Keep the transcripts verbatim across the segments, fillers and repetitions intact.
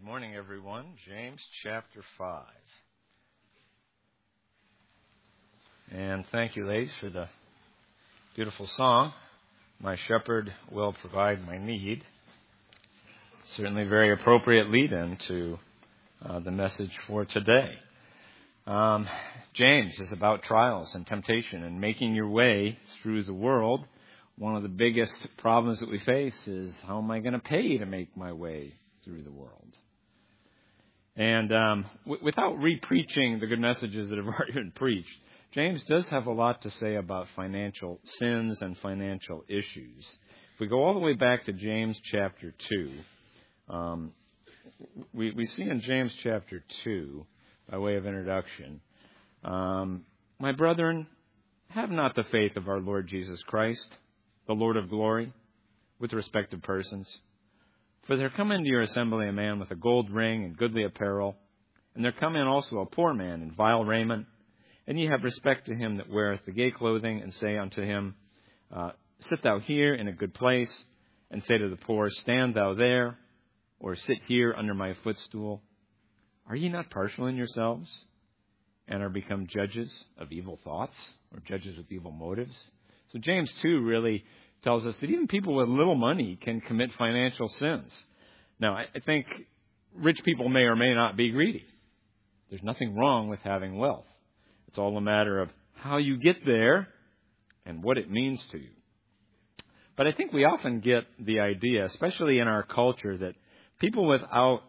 morning, everyone. James chapter five. And thank you, ladies, for the beautiful song, My Shepherd Will Provide My Need. Certainly a very appropriate lead-in to uh, the message for today. Um, James is about trials and temptation and making your way through the world. One of the biggest problems that we face is, how am I going to pay to make my way through the world? And um, w- without re-preaching the good messages that have already been preached, James does have a lot to say about financial sins and financial issues. If we go all the way back to James chapter two, um, we, we see in James chapter two, by way of introduction, um, my brethren, have not the faith of our Lord Jesus Christ, the Lord of glory, with respect to persons. For there come into your assembly a man with a gold ring and goodly apparel, and there come in also a poor man in vile raiment, and ye have respect to him that weareth the gay clothing, and say unto him, uh, Sit thou here in a good place, and say to the poor, Stand thou there, or sit here under my footstool. Are ye not partial in yourselves, and are become judges of evil thoughts, or judges with evil motives? So James two really tells us that even people with little money can commit financial sins. Now, I think rich people may or may not be greedy. There's nothing wrong with having wealth. It's all a matter of how you get there and what it means to you. But I think we often get the idea, especially in our culture, that people without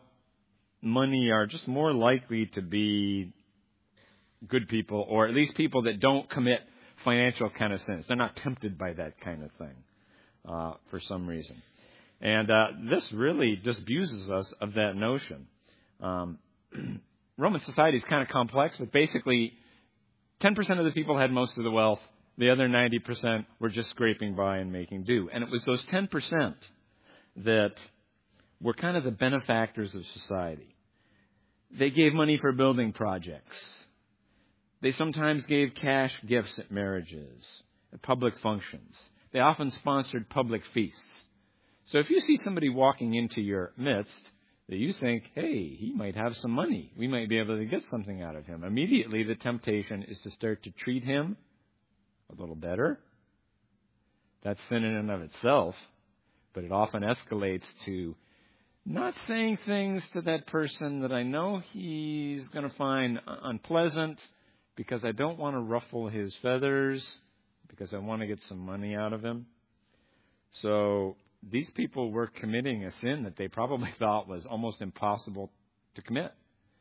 money are just more likely to be good people, or at least people that don't commit financial kind of sins. They're not tempted by that kind of thing uh, for some reason. And uh, this really disabuses us of that notion. Um, Roman society is kind of complex, but basically ten percent of the people had most of the wealth. The other ninety percent were just scraping by and making do. And it was those ten percent that were kind of the benefactors of society. They gave money for building projects. They sometimes gave cash gifts at marriages, at public functions. They often sponsored public feasts. So if you see somebody walking into your midst that you think, hey, he might have some money, we might be able to get something out of him, immediately the temptation is to start to treat him a little better. That's sin in and of itself, but it often escalates to not saying things to that person that I know he's going to find unpleasant, because I don't want to ruffle his feathers, because I want to get some money out of him. So these people were committing a sin that they probably thought was almost impossible to commit.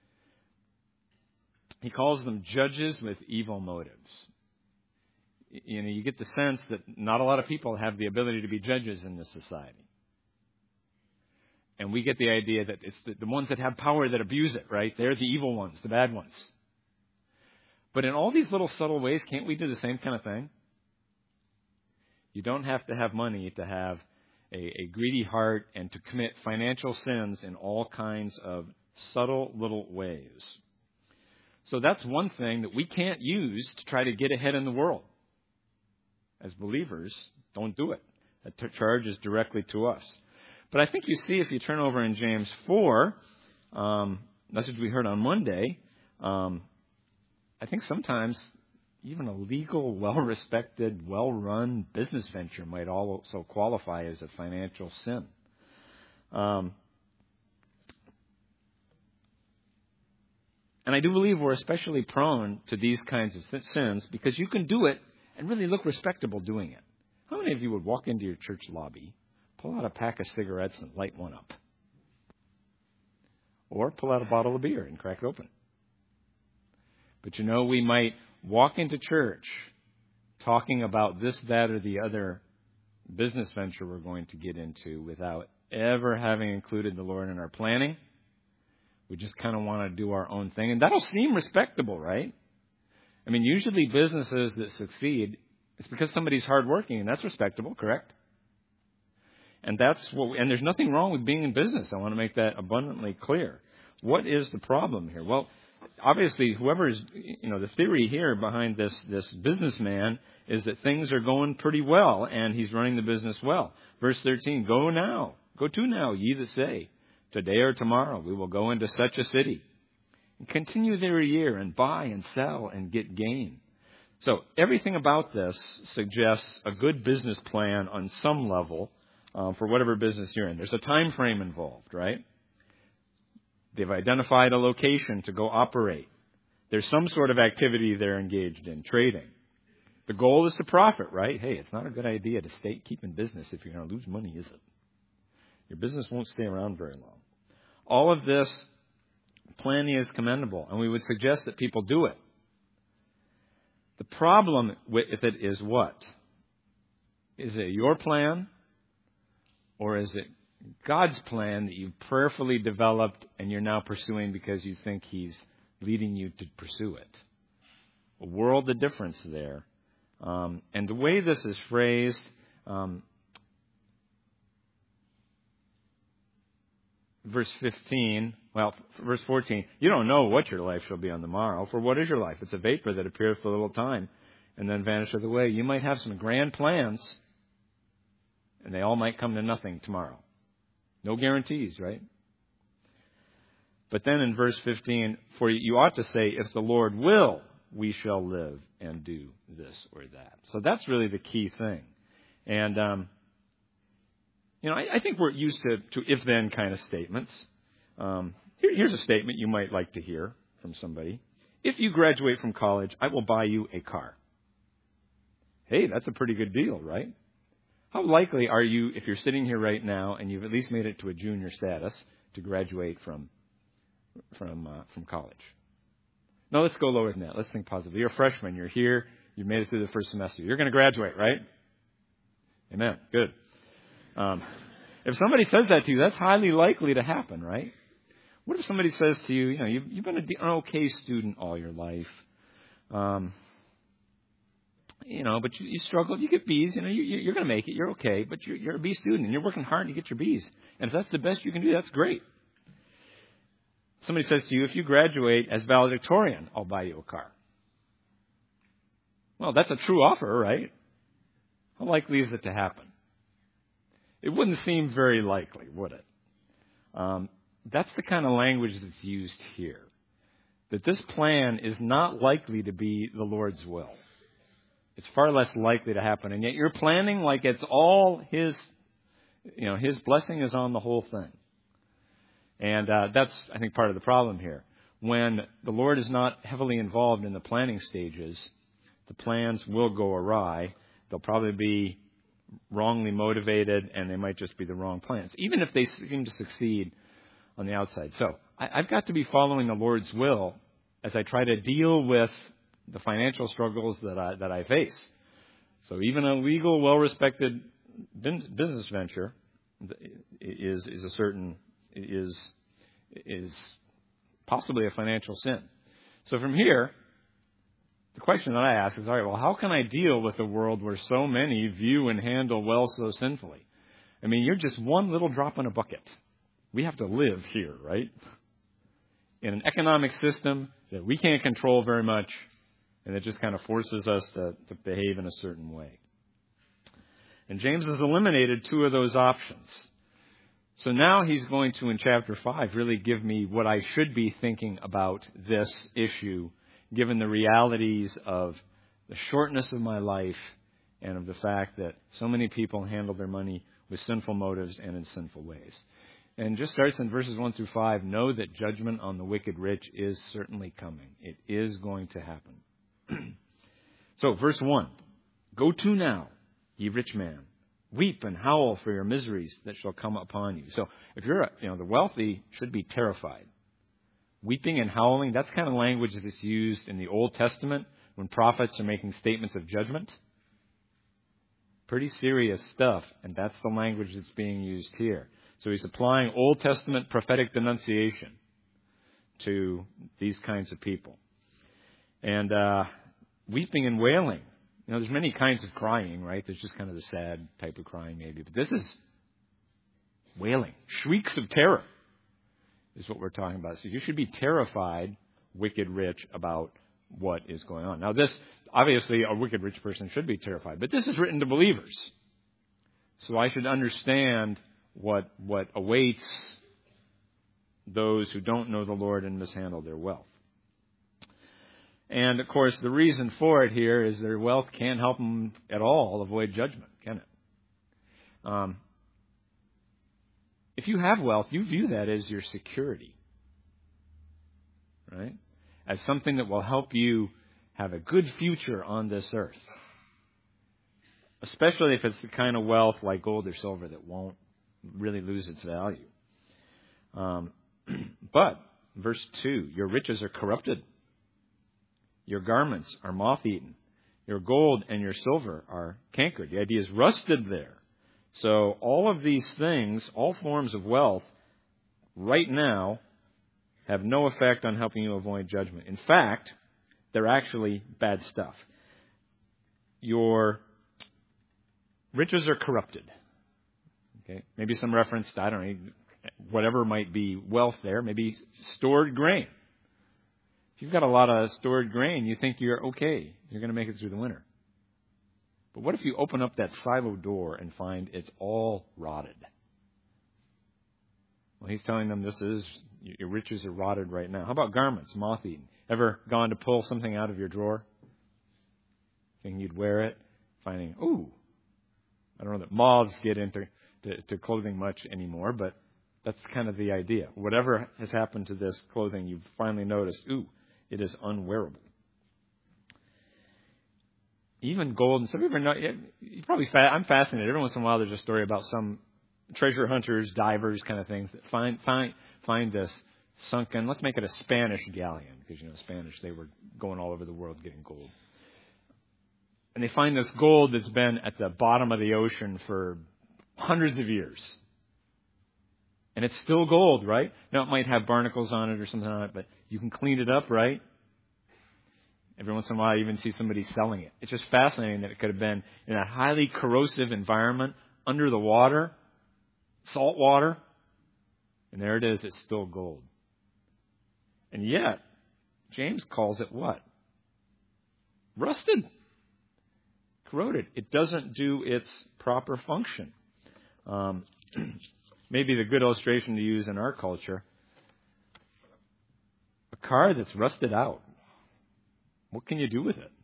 He calls them judges with evil motives. You know, you get the sense that not a lot of people have the ability to be judges in this society. And we get the idea that it's the, the ones that have power that abuse it, right? They're the evil ones, the bad ones. But in all these little subtle ways, can't we do the same kind of thing? You don't have to have money to have a, a greedy heart and to commit financial sins in all kinds of subtle little ways. So that's one thing that we can't use to try to get ahead in the world. As believers, don't do it. That t- charge is directly to us. But I think you see, if you turn over in James four, um, message we heard on Monday, um, I think sometimes even a legal, well-respected, well-run business venture might also qualify as a financial sin. Um, and I do believe we're especially prone to these kinds of sins because you can do it and really look respectable doing it. How many of you would walk into your church lobby, pull out a pack of cigarettes and light one up? Or pull out a bottle of beer and crack it open? But you know, we might walk into church talking about this, that, or the other business venture we're going to get into without ever having included the Lord in our planning. We just kind of want to do our own thing. And that'll seem respectable, right? I mean, usually businesses that succeed, it's because somebody's hardworking, and that's respectable, correct? And that's what we, and there's nothing wrong with being in business. I want to make that abundantly clear. What is the problem here? Well, obviously, whoever is, you know, the theory here behind this, this businessman is that things are going pretty well and he's running the business well. Verse thirteen, go now, go to now, ye that say, Today or tomorrow we will go into such a city and continue there a year and buy and sell and get gain. So everything about this suggests a good business plan on some level uh, for whatever business you're in. There's a time frame involved, right? They've identified a location to go operate. There's some sort of activity they're engaged in, trading. The goal is to profit, right? Hey, it's not a good idea to stay keep in business if you're going to lose money, is it? Your business won't stay around very long. All of this planning is commendable, and we would suggest that people do it. The problem with it is what? Is it your plan, or is it God's plan that you've prayerfully developed and you're now pursuing because you think He's leading you to pursue it? A world of difference there. Um, and the way this is phrased, um, verse fifteen, well, verse fourteen, you don't know what your life shall be on the morrow. For what is your life? It's a vapor that appears for a little time and then vanisheth away. You might have some grand plans, and they all might come to nothing tomorrow. No guarantees, right? But then in verse fifteen, for you ought to say, if the Lord will, we shall live and do this or that. So that's really the key thing. And, um, you know, I, I think we're used to, to if-then kind of statements. Um, here, here's a statement you might like to hear from somebody. If you graduate from college, I will buy you a car. Hey, that's a pretty good deal, right? How likely are you, if you're sitting here right now and you've at least made it to a junior status, to graduate from from uh, from college? No, let's go lower than that. Let's think positively. You're a freshman. You're here. You've made it through the first semester. You're going to graduate, right? Amen. Good. Um, if somebody says that to you, that's highly likely to happen, right? What if somebody says to you, you know, you've, you've been an okay student all your life, um, you know, but you, you struggle. You get B's. You know, you, you're going to make it. You're okay, but you're, you're a B student, and you're working hard to get your B's. And if that's the best you can do, that's great. Somebody says to you, if you graduate as valedictorian, I'll buy you a car. Well, that's a true offer, right? How likely is it to happen? It wouldn't seem very likely, would it? Um, that's the kind of language that's used here. That this plan is not likely to be the Lord's will. It's far less likely to happen. And yet you're planning like it's all His, you know, His blessing is on the whole thing. And uh, that's, I think, part of the problem here. When the Lord is not heavily involved in the planning stages, the plans will go awry. They'll probably be wrongly motivated, and they might just be the wrong plans, even if they seem to succeed on the outside. So I, I've got to be following the Lord's will as I try to deal with the financial struggles that I, that I face. So even a legal, well-respected business venture is is a certain is is possibly a financial sin. So from here, the question that I ask is, all right, well, how can I deal with a world where so many view and handle wealth so sinfully? I mean, you're just one little drop in a bucket. We have to live here, right? In an economic system that we can't control very much, and it just kind of forces us to, to behave in a certain way. And James has eliminated two of those options. So now he's going to, in chapter five, really give me what I should be thinking about this issue, given the realities of the shortness of my life and of the fact that so many people handle their money with sinful motives and in sinful ways. And just starts in verses one through five, know that judgment on the wicked rich is certainly coming. It is going to happen. So, verse one, go to now, ye rich man. Weep and howl for your miseries that shall come upon you. So if you're, a, you know, the wealthy should be terrified. Weeping and howling, that's kind of language that's used in the Old Testament when prophets are making statements of judgment. Pretty serious stuff, and that's the language that's being used here. So he's applying Old Testament prophetic denunciation to these kinds of people. And uh, weeping and wailing. You know, there's many kinds of crying, right? There's just kind of the sad type of crying maybe. But this is wailing. Shrieks of terror is what we're talking about. So you should be terrified, wicked rich, about what is going on. Now this, obviously, a wicked rich person should be terrified. But this is written to believers. So I should understand what what awaits those who don't know the Lord and mishandle their wealth. And, of course, the reason for it here is their wealth can't help them at all avoid judgment, can it? Um, if you have wealth, you view that as your security, right? As something that will help you have a good future on this earth. Especially if it's the kind of wealth like gold or silver that won't really lose its value. Um, but, verse two, your riches are corrupted. Your garments are moth-eaten. Your gold and your silver are cankered. The idea is rusted there. So all of these things, all forms of wealth, right now, have no effect on helping you avoid judgment. In fact, they're actually bad stuff. Your riches are corrupted. Okay, maybe some reference to, I don't know, whatever might be wealth there, maybe stored grain. If you've got a lot of stored grain, you think you're okay. You're going to make it through the winter. But what if you open up that silo door and find it's all rotted? Well, he's telling them this is, your riches are rotted right now. How about garments, moth-eaten? Ever gone to pull something out of your drawer? Thinking you'd wear it, finding, ooh, I don't know that moths get into to, to clothing much anymore, but that's kind of the idea. Whatever has happened to this clothing, you've finally noticed, ooh, it is unwearable. Even gold and stuff. You ever know, you probably, fa- I'm fascinated. Every once in a while there's a story about some treasure hunters, divers kind of things that find find find this sunken, let's make it a Spanish galleon, because, you know, Spanish, they were going all over the world getting gold. And they find this gold that's been at the bottom of the ocean for hundreds of years. And it's still gold, right? Now, it might have barnacles on it or something on it, but you can clean it up, right? Every once in a while, you even see somebody selling it. It's just fascinating that it could have been in a highly corrosive environment, under the water, salt water, and there it is, it's still gold. And yet, James calls it what? Rusted. Corroded. It doesn't do its proper function. Um, maybe the good illustration to use in our culture, a car that's rusted out. What can you do with it?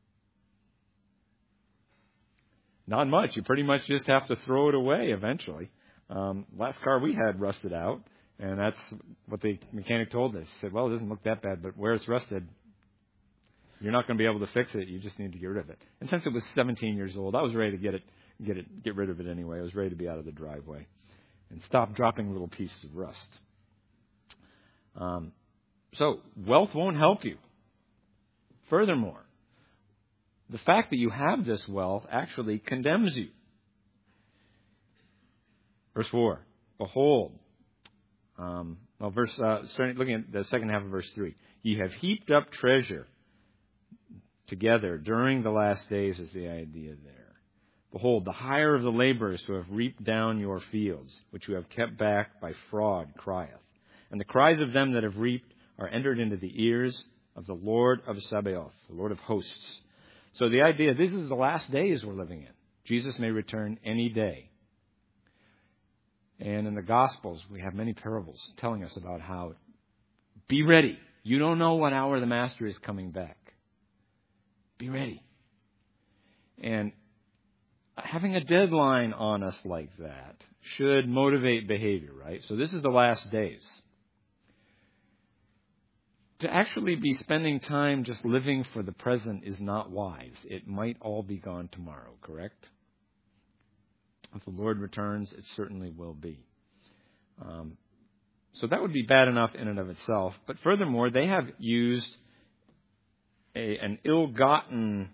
Not much. You pretty much just have to throw it away eventually. Um, last car we had rusted out, and that's what the mechanic told us. He said, well, it doesn't look that bad, but where it's rusted, you're not going to be able to fix it. You just need to get rid of it. And since it was seventeen years old, I was ready to get it, get it, get rid of it anyway. I was ready to be out of the driveway and stop dropping little pieces of rust. Um, so wealth won't help you. Furthermore, the fact that you have this wealth actually condemns you. Verse four, behold, um, well, verse uh, starting looking at the second half of verse three, ye have heaped up treasure together during the last days is the idea there. Behold, the hire of the laborers who have reaped down your fields, which you have kept back by fraud, crieth. And the cries of them that have reaped are entered into the ears of the Lord of Sabaoth, the Lord of hosts. So the idea, this is the last days we're living in. Jesus may return any day. And in the Gospels, we have many parables telling us about how, be ready. You don't know what hour the Master is coming back. Be ready. And having a deadline on us like that should motivate behavior, right? So this is the last days. To actually be spending time just living for the present is not wise. It might all be gone tomorrow, correct? If the Lord returns, it certainly will be. Um, so that would be bad enough in and of itself. But furthermore, they have used a, an ill-gotten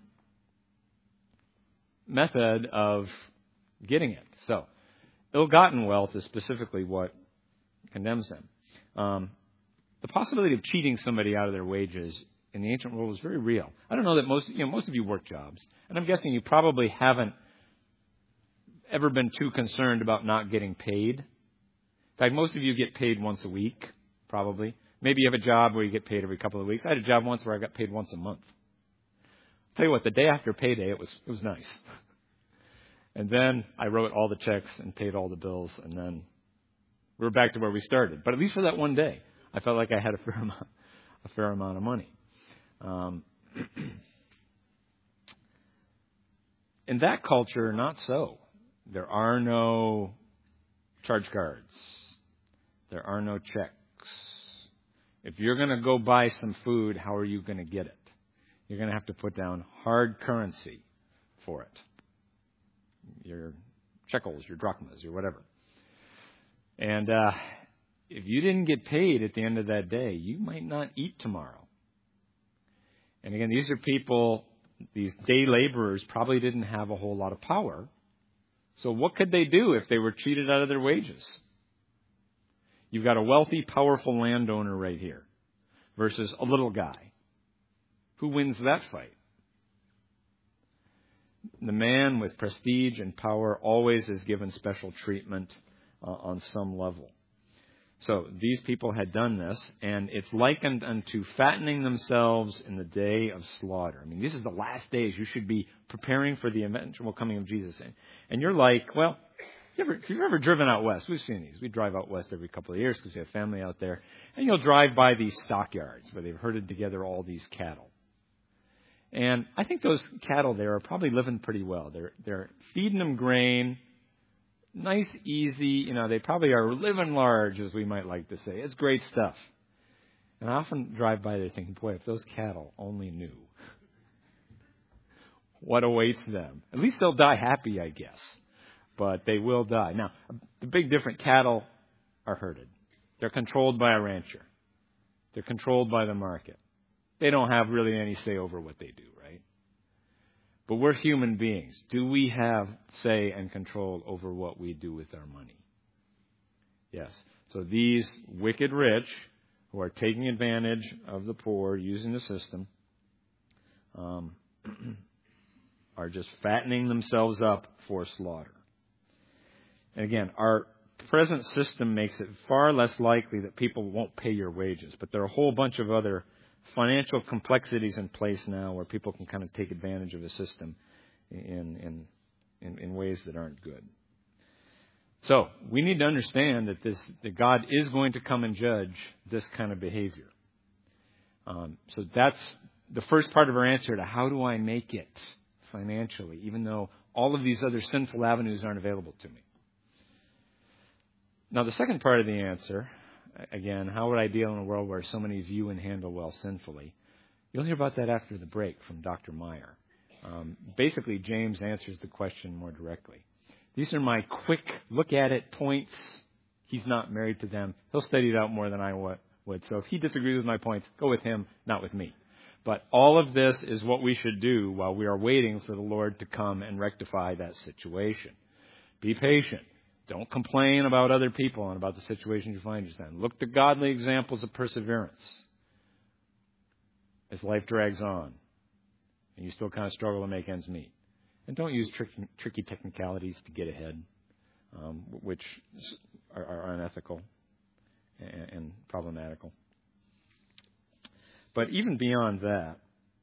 method of getting it. So, ill-gotten wealth is specifically what condemns them. Um, the possibility of cheating somebody out of their wages in the ancient world was very real. I don't know that most, you know, most of you work jobs, and I'm guessing you probably haven't ever been too concerned about not getting paid. In fact, most of you get paid once a week, probably. Maybe you have a job where you get paid every couple of weeks. I had a job once where I got paid once a month. I'll tell you what, the day after payday, it was it was nice. And then I wrote all the checks and paid all the bills, and then we're back to where we started. But at least for that one day, I felt like I had a fair amount, a fair amount of money. Um, in that culture, not so. There are no charge cards. There are no checks. If you're going to go buy some food, how are you going to get it? You're going to have to put down hard currency for it. Your shekels, your drachmas, your whatever. And uh, if you didn't get paid at the end of that day, you might not eat tomorrow. And again, these are people, these day laborers probably didn't have a whole lot of power. So what could they do if they were cheated out of their wages? You've got a wealthy, powerful landowner right here versus a little guy. Who wins that fight? The man with prestige and power always is given special treatment uh, on some level. So these people had done this, and it's likened unto fattening themselves in the day of slaughter. I mean, this is the last days. You should be preparing for the eventual coming of Jesus. And you're like, well, if, you ever, if you've ever driven out west, we've seen these. We drive out west every couple of years because we have family out there. And you'll drive by these stockyards where they've herded together all these cattle. And I think those cattle there are probably living pretty well. They're they're feeding them grain, nice, easy. You know, they probably are living large, as we might like to say. It's great stuff. And I often drive by there thinking, boy, if those cattle only knew what awaits them. At least they'll die happy, I guess. But they will die. Now, the big different cattle are herded. They're controlled by a rancher. They're controlled by the market. They don't have really any say over what they do, right? But we're human beings. Do we have say and control over what we do with our money? Yes. So these wicked rich who are taking advantage of the poor using the system um, are just fattening themselves up for slaughter. And again, our present system makes it far less likely that people won't pay your wages. But there are a whole bunch of other financial complexities in place now where people can kind of take advantage of the system in, in, in, in ways that aren't good. So we need to understand that this that God is going to come and judge this kind of behavior. Um, so that's the first part of our answer to how do I make it financially, even though all of these other sinful avenues aren't available to me. Now, the second part of the answer, again, how would I deal in a world where so many view and handle wealth sinfully? You'll hear about that after the break from Doctor Meyer. Um, basically, James answers the question more directly. These are my quick look-at-it points. He's not married to them. He'll study it out more than I would. So if he disagrees with my points, go with him, not with me. But all of this is what we should do while we are waiting for the Lord to come and rectify that situation. Be patient. Don't complain about other people and about the situations you find yourself in. Look to godly examples of perseverance as life drags on and you still kind of struggle to make ends meet. And don't use tricky, tricky technicalities to get ahead, um, which are, are unethical and, and problematical. But even beyond that,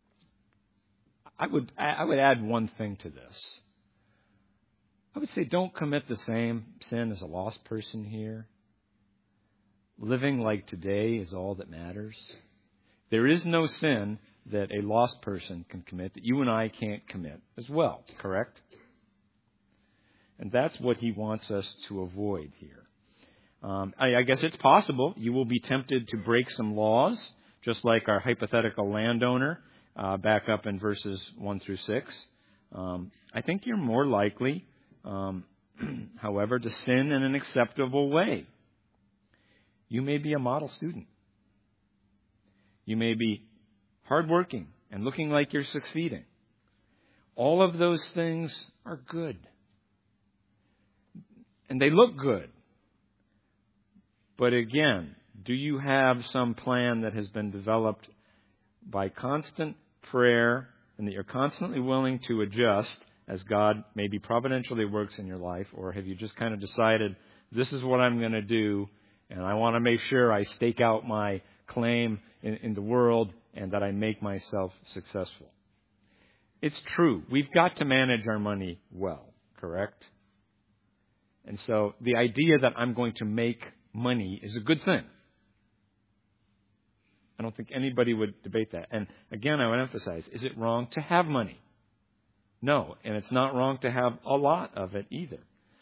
I would I would add one thing to this. I would say don't commit the same sin as a lost person here. Living like today is all that matters. There is no sin that a lost person can commit that you and I can't commit as well, correct? And that's what he wants us to avoid here. Um, I, I guess it's possible you will be tempted to break some laws, just like our hypothetical landowner, uh, back up in verses one through six. Um, I think you're more likely Um, however, to sin in an acceptable way. You may be a model student. You may be hardworking and looking like you're succeeding. All of those things are good. And they look good. But again, do you have some plan that has been developed by constant prayer and that you're constantly willing to adjust as God maybe providentially works in your life, or have you just kind of decided, this is what I'm going to do, and I want to make sure I stake out my claim in, in the world and that I make myself successful? It's true. We've got to manage our money well, correct? And so the idea that I'm going to make money is a good thing. I don't think anybody would debate that. And again, I would emphasize, is it wrong to have money? No, and it's not wrong to have a lot of it either.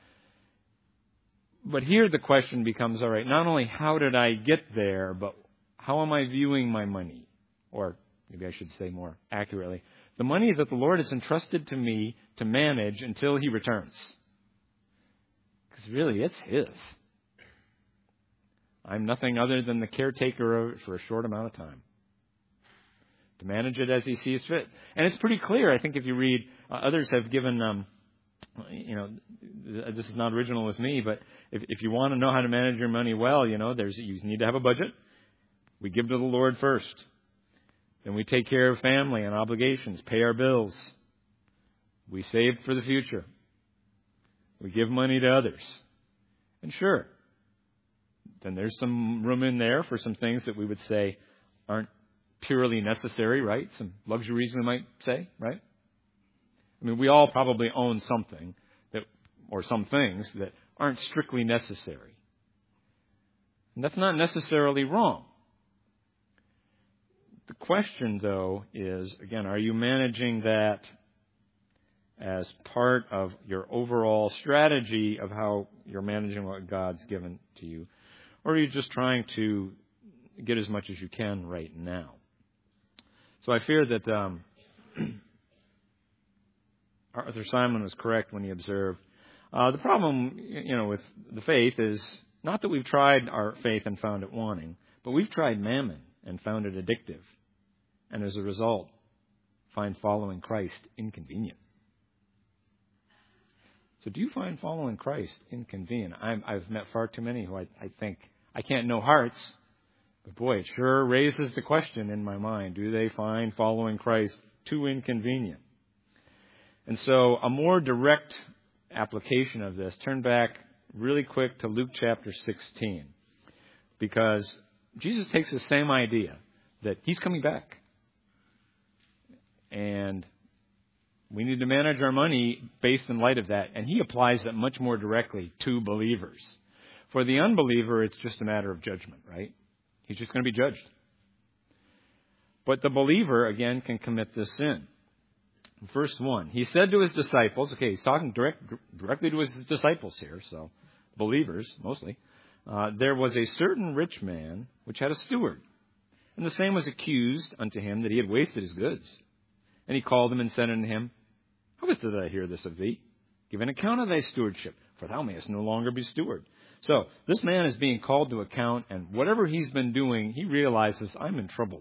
But here the question becomes, all right, not only how did I get there, but how am I viewing my money? Or maybe I should say more accurately, the money that the Lord has entrusted to me to manage until He returns. Because really, it's His. I'm nothing other than the caretaker of it for a short amount of time, to manage it as He sees fit. And it's pretty clear, I think, if you read, uh, others have given, um, you know, this is not original with me, but if, if you want to know how to manage your money well, you know, there's you need to have a budget. We give to the Lord first. Then we take care of family and obligations, pay our bills. We save for the future. We give money to others. And sure, then there's some room in there for some things that we would say aren't purely necessary, right? Some luxuries, we might say, right? I mean, we all probably own something that, or some things that aren't strictly necessary. And that's not necessarily wrong. The question, though, is, again, are you managing that as part of your overall strategy of how you're managing what God's given to you? Or are you just trying to get as much as you can right now? So I fear that um, Arthur Simon was correct when he observed, uh, the problem, you know, with the faith is not that we've tried our faith and found it wanting, but we've tried mammon and found it addictive. And as a result, find following Christ inconvenient. So do you find following Christ inconvenient? I'm, I've met far too many who I, I think, I can't know hearts, but boy, it sure raises the question in my mind. Do they find following Christ too inconvenient? And so a more direct application of this, turn back really quick to Luke chapter sixteen. Because Jesus takes the same idea that He's coming back. And we need to manage our money based in light of that. And He applies it much more directly to believers. For the unbeliever, it's just a matter of judgment, right? He's just going to be judged. But the believer, again, can commit this sin. Verse one, He said to His disciples, okay, He's talking direct, directly to His disciples here, so believers mostly. Uh, there was a certain rich man which had a steward, and the same was accused unto him that he had wasted his goods. And he called him and said unto him, How is it that I hear this of thee? Give an account of thy stewardship, for thou mayest no longer be steward. So this man is being called to account, and whatever he's been doing, he realizes, I'm in trouble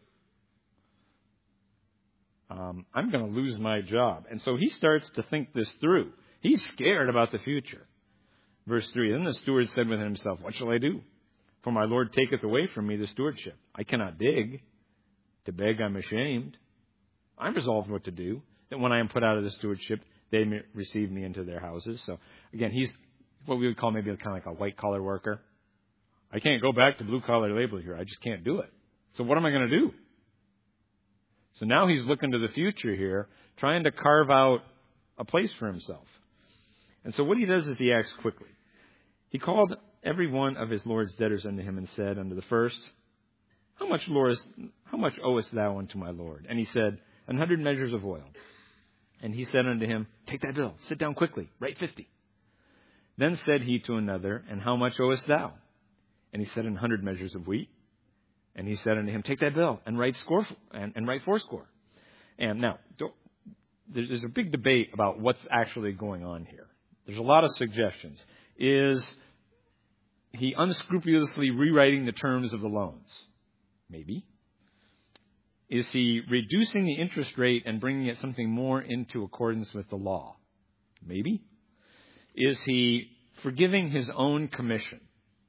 now. Um, I'm going to lose my job. And so he starts to think this through. He's scared about the future. Verse three, Then the steward said within himself, What shall I do? For my Lord taketh away from me the stewardship. I cannot dig. To beg I'm ashamed. I'm resolved what to do, that when I am put out of the stewardship, they may receive me into their houses. So again, he's what we would call maybe kind of like a white-collar worker. I can't go back to blue-collar labor here. I just can't do it. So what am I going to do? So now he's looking to the future here, trying to carve out a place for himself. And so what he does is he acts quickly. He called every one of his Lord's debtors unto him and said unto the first, How much, Lord, how much owest thou unto my Lord? And he said, An hundred measures of oil. And he said unto him, Take that bill, sit down quickly, write fifty. Then said he to another, And how much owest thou? And he said, An hundred measures of wheat. And he said unto him, Take that bill and write score and, and write fourscore. And now, don't, there's a big debate about what's actually going on here. There's a lot of suggestions. Is he unscrupulously rewriting the terms of the loans? Maybe. Is he reducing the interest rate and bringing it something more into accordance with the law? Maybe. Is he forgiving his own commission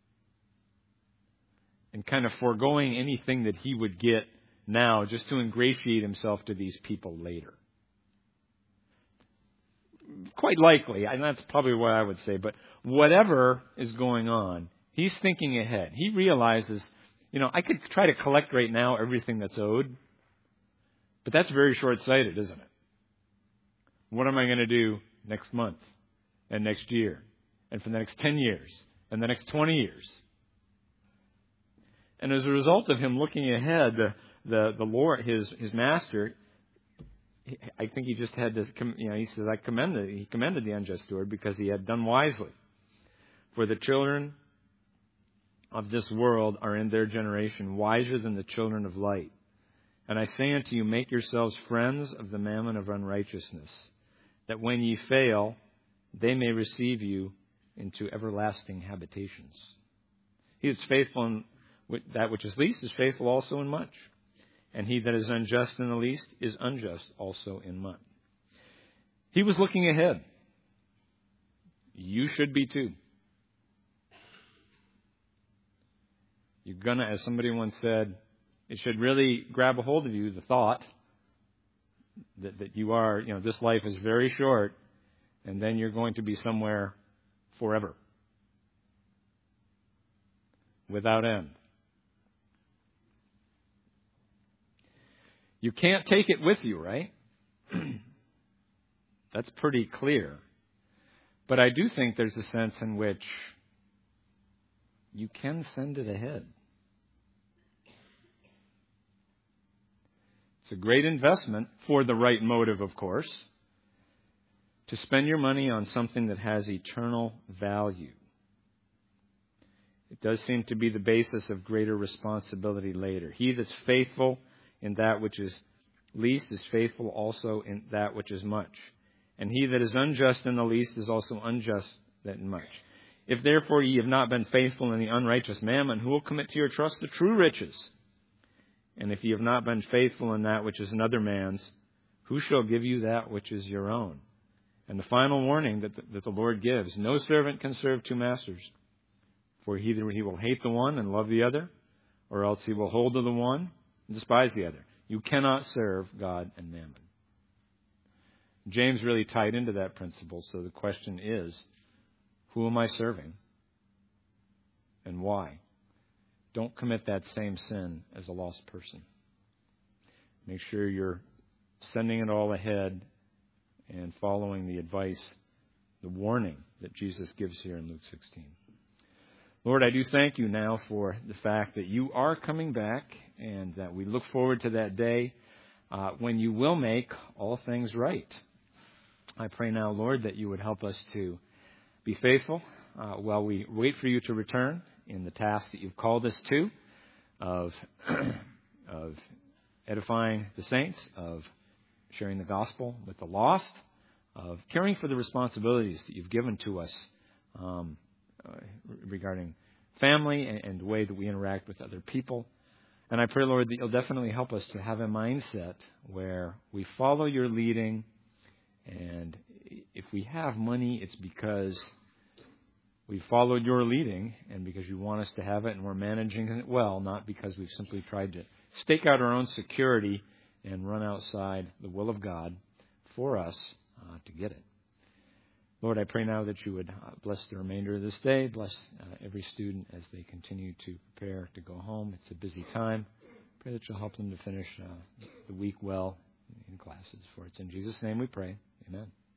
and kind of foregoing anything that he would get now just to ingratiate himself to these people later? Quite likely, and that's probably what I would say, but whatever is going on, he's thinking ahead. He realizes, you know, I could try to collect right now everything that's owed, but that's very short-sighted, isn't it? What am I going to do next month and next year and for the next ten years and the next twenty years. And as a result of him looking ahead, the, the, the Lord, his, his master, I think he just had to, you know, he says, I commended, he commended the unjust steward because he had done wisely. For the children of this world are in their generation wiser than the children of light. And I say unto you, make yourselves friends of the mammon of unrighteousness, that when ye fail, they may receive you into everlasting habitations. He that's faithful in that which is least is faithful also in much. And he that is unjust in the least is unjust also in much. He was looking ahead. You should be too. You're gonna, as somebody once said, it should really grab a hold of you, the thought that, that you are, you know, this life is very short, and then you're going to be somewhere forever, without end. You can't take it with you, right? That's pretty clear. But I do think there's a sense in which you can send it ahead. It's a great investment for the right motive, of course, to spend your money on something that has eternal value. It does seem to be the basis of greater responsibility later. He that's faithful in that which is least is faithful also in that which is much. And he that is unjust in the least is also unjust in much. If therefore ye have not been faithful in the unrighteous mammon, who will commit to your trust the true riches? And if ye have not been faithful in that which is another man's, who shall give you that which is your own? And the final warning that the, that the Lord gives, no servant can serve two masters. For either he will hate the one and love the other, or else he will hold to the one and despise the other. You cannot serve God and mammon. James really tied into that principle, so the question is, who am I serving? And why? Don't commit that same sin as a lost person. Make sure you're sending it all ahead and following the advice, the warning that Jesus gives here in Luke sixteen. Lord, I do thank you now for the fact that you are coming back and that we look forward to that day uh, when you will make all things right. I pray now, Lord, that you would help us to be faithful uh, while we wait for you to return in the task that you've called us to of, of edifying the saints, of sharing the gospel with the lost, of caring for the responsibilities that you've given to us um, uh, regarding family and, and the way that we interact with other people. And I pray, Lord, that you'll definitely help us to have a mindset where we follow your leading, and if we have money, it's because we followed your leading and because you want us to have it and we're managing it well, not because we've simply tried to stake out our own security and run outside the will of God for us uh, to get it. Lord, I pray now that you would uh, bless the remainder of this day, bless uh, every student as they continue to prepare to go home. It's a busy time. Pray that you'll help them to finish uh, the week well in classes. For it's in Jesus' name we pray. Amen.